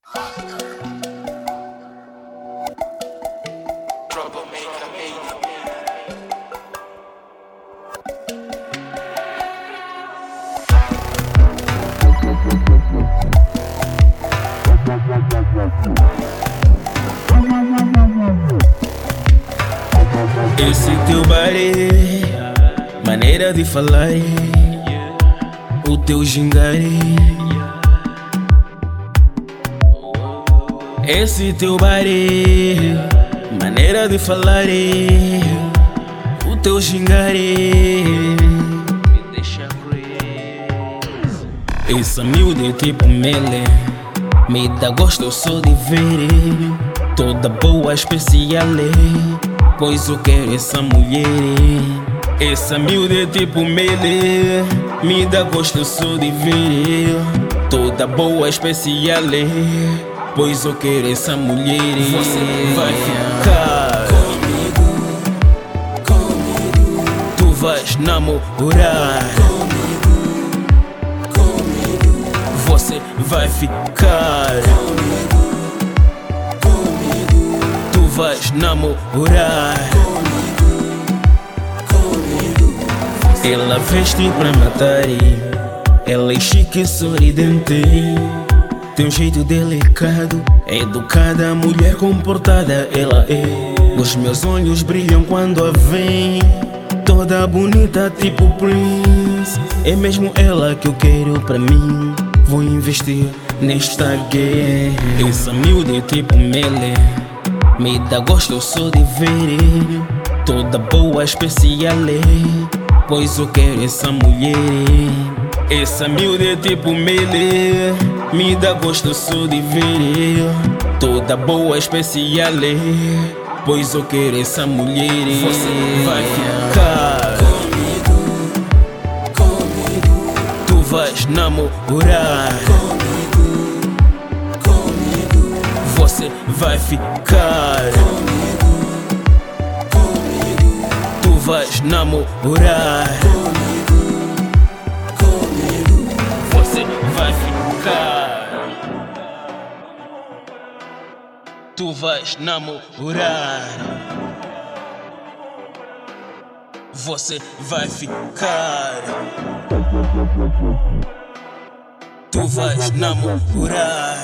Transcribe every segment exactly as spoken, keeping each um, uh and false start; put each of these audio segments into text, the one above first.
Esse teu body, maneira de falar, o teu gingare. Esse teu body, maneira de falar, o teu gingare. Me deixa crazy. Essa miúda é tipo mele, me dá gosto, eu sou de ver. Toda boa, especial, pois eu quero essa mulher. Essa miúda é tipo mele, me dá gosto, eu sou de ver. Toda boa, especial, pois eu quero essa mulher. Você vai ficar comigo, comigo. Tu vais namorar comigo, comigo. Você vai ficar comigo, comigo. Tu vais namorar comigo, comigo. Ela veste pra matar, ela é chique e sorridente. Tem um jeito delicado, educada, mulher comportada ela é. Os meus olhos brilham quando a vem, toda bonita tipo Prince. É mesmo ela que eu quero pra mim, vou investir nesta gay. Essa miúda é tipo mele, me dá gosto, eu sou de ver. Toda boa, especial, pois eu quero essa mulher. Essa miúda é tipo mele, me dá gosto, eu sou de ver. Toda boa, especial, pois eu quero essa mulher. Você vai ficar comigo, comigo. Tu vais namorar comigo, comigo. Você vai ficar comigo, comigo. Tu vais namorar comigo, comigo. Você vai ficar. Tu vais namorar. Você vai ficar. Tu vais namorar.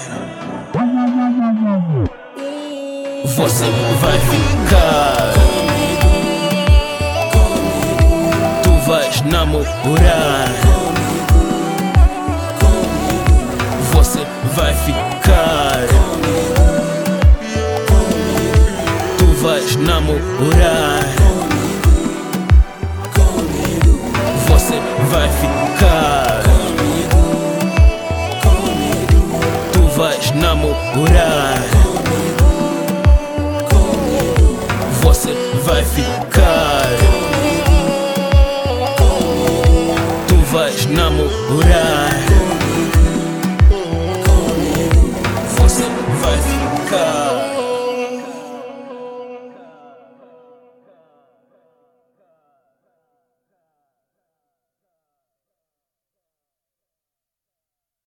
Você vai ficar. Tu vais namorar. Você vai ficar. Tu vais namorar. Você vai ficar. Tu vais namorar. Você vai ficar.